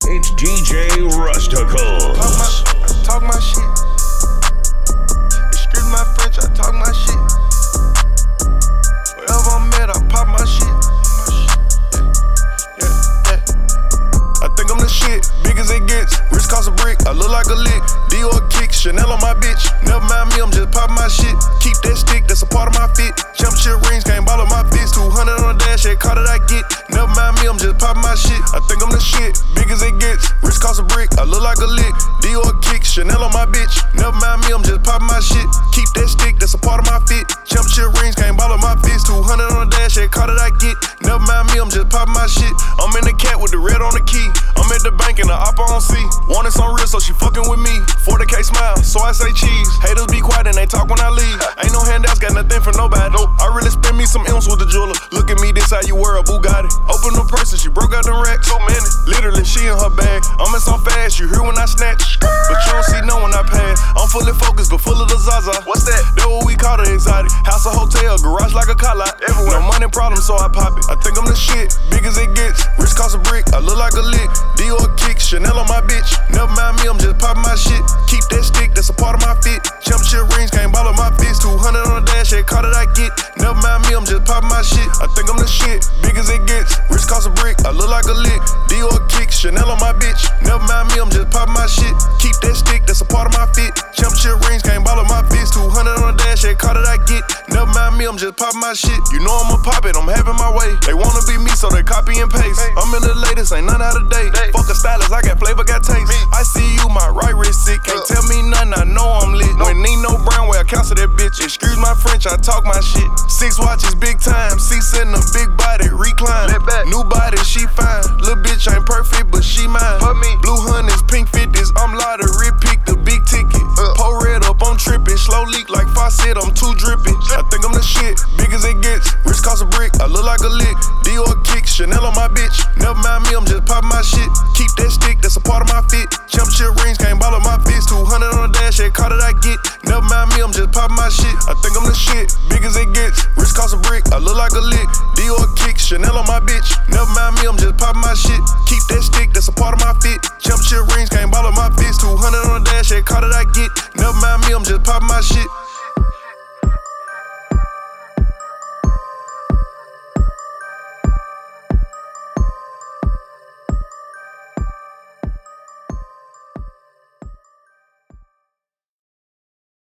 It's DJ Rusticles. Talk my shit. Excuse my French, I talk my shit. Wherever I'm at, I pop my shit. Yeah. I think I'm the shit, big as it gets. Wrist cost a brick, I look like a lick. Dior kick, Chanel on my bitch. Never mind me, I'm just popping my shit. Keep that stick, that's a part of my fit. Championship rings, can't ball on my fist. 200 on the dash, that car that I get. Never mind me, I'm just popping my shit. I think I'm the shit, big as it gets. Wrist cost a brick, I look like a lick. Dior kick, Chanel on my bitch. Never mind me, I'm just popping my shit. Keep that stick, that's a part of my fit. Championship rings, can't ball on my fist. 200 on the dash, that car that I get. Never mind me, I'm just popping my shit. I'm in the cat with the red on the key. I'm at the bank and the oppa on C. Wanted some real, so she fucking with me. 40K smile, so I say cheese. Haters be quiet and they talk when I leave. Ain't no handouts, got nothing for nobody. I really spend me some M's with the jeweler. Look at me, this how you wear a Bugatti. Open the purse and she broke out the rack. Too many, literally she in her bag. I'm in some fast, you hear when I snatch, but you don't see no when I pass. I'm fully focused, but full of the Zaza. What's that? That what we call the exotic. House or hotel, garage like a car lot. Everywhere. No money problem, so I pop it. I think I'm the shit, big as it gets. Wrist cost a brick, I look like a lick. Dior kick, Chanel on my bitch. Never mind me, I'm just popping my shit. Keep that stick, that's a part of my fit. Championship rings, can't ball on my fist. 200 on the dash, that car that I get. Never mind me, I'm just popping my shit. I think I'm the shit, big as it gets. Wrist cost a brick, I look like a lick. Dior kick, Chanel on my bitch. Never mind me, I'm just popping my shit. Keep that stick, that's a part of my fit. Championship rings, can't ball on my fist. 200 on the dash, that car that I get. Never mind me, I'm just popping my shit. You know I'ma pop it, I'm having my way. They wanna be me, so they copy and paste. I'm in the latest, ain't none out of date. Fuck a stylist, I got flavor, got taste. I see you, my right wrist sick. Can't tell me nothing, I know I'm lit. When Nino Brown, where I cancel that bitch. Excuse my French, I talk my shit. 6 watches, big time. Seats in a big body, recline. New body, she fine. Little bitch ain't perfect, but she mine. Blue hundreds, pink 50s, I'm lottery, pick the big ticket. Pour red up, I'm tripping. Slow leak like faucet, I'm too drippy. I think I'm the shit, big as it gets. Wrist cost a brick, I look like a lick. Dior kick, Chanel on my bitch. Never mind me, I'm just popping my shit. Keep that stick, that's a part of my fit. Championship rings, can't ball on my fist. 200 on the dash, that car that I get. Never mind me, I'm just popping my shit. I think I'm the shit, big as it gets. Wrist cost a brick, I look like a lick. Dior kick, Chanel on my bitch. Never mind me, I'm just popping my shit. Keep that stick, that's a part of my fit. Championship rings, can't ball on my fist. 200 on the dash, that car that I get. Never mind me, I'm just popping my shit.